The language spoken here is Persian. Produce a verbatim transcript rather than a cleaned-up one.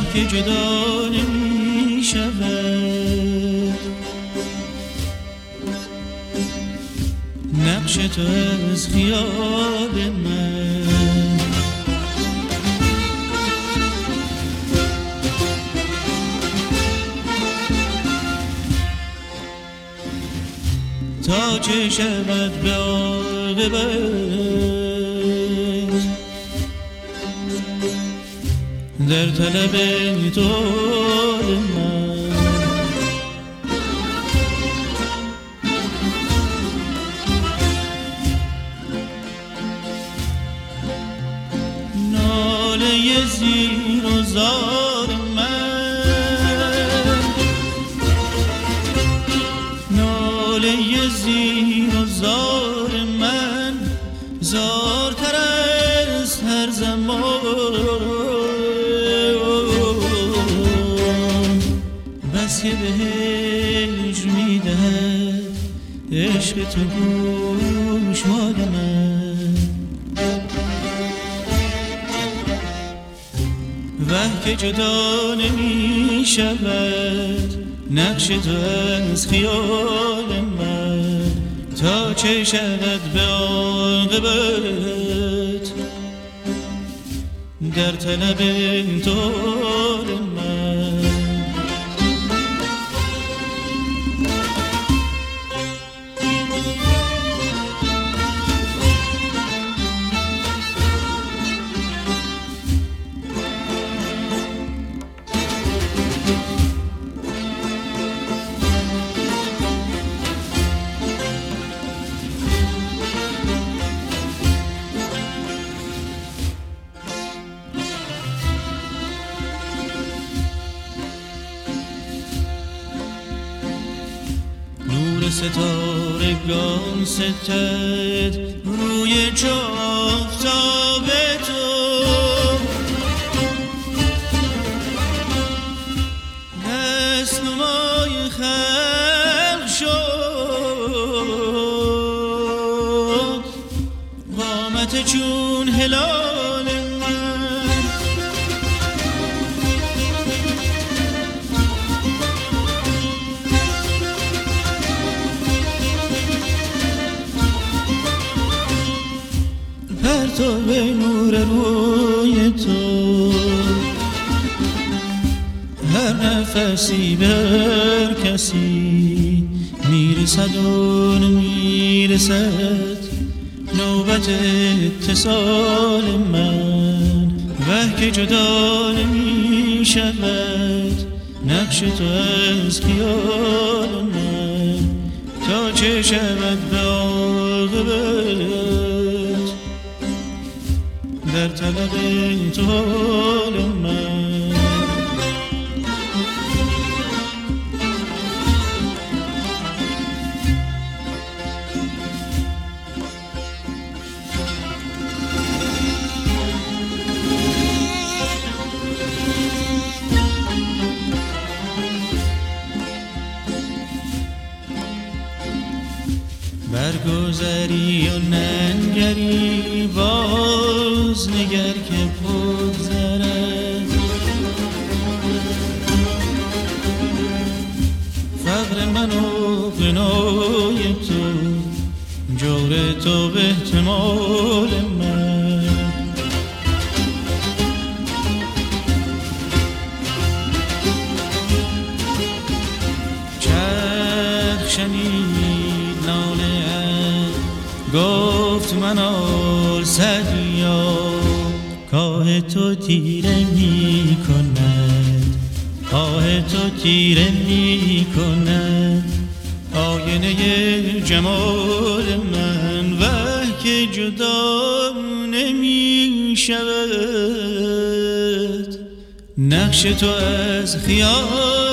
که جدا نمی شود نقش تو از خیال من. تا چه شود به عاقبت در طلب تو من. ناله زیر و زار من، ناله زیر و زار من زارتر از هر زمان. بس که به هجر میدهد عشق تو گوشمال من. وه که جدا نمی شود نقش تو از خیال من. تا چه شود به عاقبت در طلب تو من. ستارگان ستد روی چافتاب تو. دست نمای خلق شد قامت چون هلال من. تو به نور روی تو هر نفسی بر کسی میرسد و نمیرسد نوبت اتصال من. وه که جدا نمی شود نقش تو از خیال من. تا چه شود به عاقبت در طلب تو من. برگذری و ننگری باز نگر که بگذرد. فقر من و غنای تو جور تو به احتمال من. چرخ شنید ناله گفت منال سدیا کاه تو تیره می کند. آه تو تیره می کند آینه جمال من. وه که جدا نمی شود نقش تو از خیال